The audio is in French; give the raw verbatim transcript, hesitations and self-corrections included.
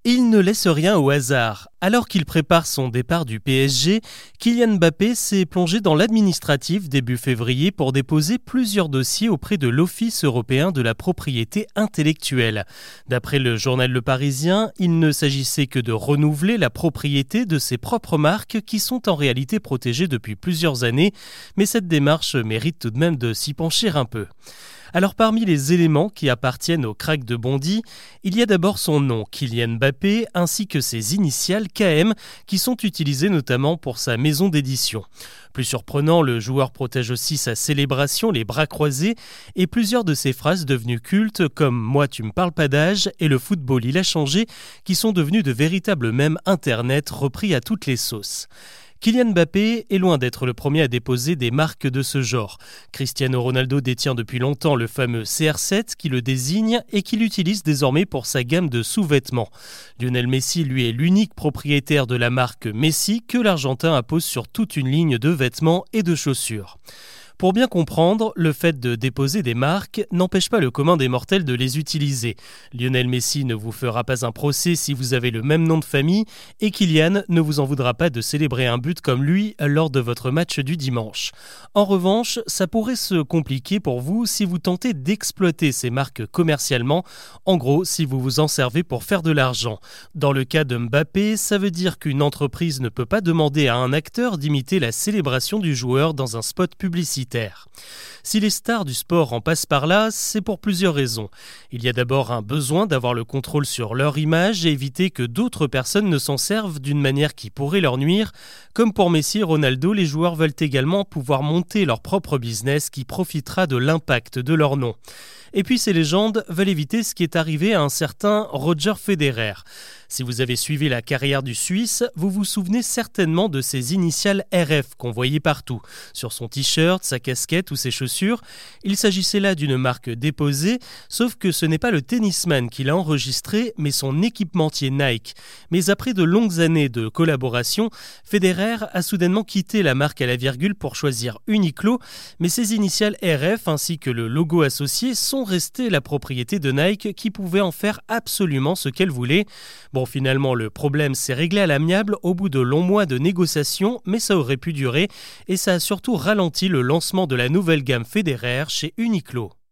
Et il ne laisse rien au hasard. Alors qu'il prépare son départ du P S G, Kylian Mbappé s'est plongé dans l'administratif début février pour déposer plusieurs dossiers auprès de l'Office européen de la propriété intellectuelle. D'après le journal Le Parisien, il ne s'agissait que de renouveler la propriété de ses propres marques qui sont en réalité protégées depuis plusieurs années, mais cette démarche mérite tout de même de s'y pencher un peu. Alors parmi les éléments qui appartiennent au crack de Bondy, il y a d'abord son nom, Kylian Mbappé, ainsi que ses initiales K M, qui sont utilisées notamment pour sa maison d'édition. Plus surprenant, le joueur protège aussi sa célébration, les bras croisés, et plusieurs de ses phrases devenues cultes, comme « Moi tu me parles pas d'âge » et « Le football il a changé », qui sont devenus de véritables mèmes internet repris à toutes les sauces. Kylian Mbappé est loin d'être le premier à déposer des marques de ce genre. Cristiano Ronaldo détient depuis longtemps le fameux C R sept qui le désigne et qu'il utilise désormais pour sa gamme de sous-vêtements. Lionel Messi, lui, est l'unique propriétaire de la marque Messi que l'Argentin appose sur toute une ligne de vêtements et de chaussures. Pour bien comprendre, le fait de déposer des marques n'empêche pas le commun des mortels de les utiliser. Lionel Messi ne vous fera pas un procès si vous avez le même nom de famille et Kylian ne vous en voudra pas de célébrer un but comme lui lors de votre match du dimanche. En revanche, ça pourrait se compliquer pour vous si vous tentez d'exploiter ces marques commercialement, en gros si vous vous en servez pour faire de l'argent. Dans le cas de Mbappé, ça veut dire qu'une entreprise ne peut pas demander à un acteur d'imiter la célébration du joueur dans un spot publicitaire. Si les stars du sport en passent par là, c'est pour plusieurs raisons. Il y a d'abord un besoin d'avoir le contrôle sur leur image et éviter que d'autres personnes ne s'en servent d'une manière qui pourrait leur nuire. Comme pour Messi et Ronaldo, les joueurs veulent également pouvoir monter leur propre business qui profitera de l'impact de leur nom. Et puis ces légendes veulent éviter ce qui est arrivé à un certain Roger Federer. Si vous avez suivi la carrière du Suisse, vous vous souvenez certainement de ses initiales R F qu'on voyait partout, sur son t-shirt, sa casquette ou ses chaussures. Il s'agissait là d'une marque déposée, sauf que ce n'est pas le tennisman qui l'a enregistré, mais son équipementier Nike. Mais après de longues années de collaboration, Federer a soudainement quitté la marque à la virgule pour choisir Uniqlo, mais ses initiales R F ainsi que le logo associé sont restées la propriété de Nike qui pouvait en faire absolument ce qu'elle voulait. Bon, finalement, le problème s'est réglé à l'amiable au bout de longs mois de négociations, mais ça aurait pu durer et ça a surtout ralenti le lancement de la nouvelle gamme Federer chez Uniqlo.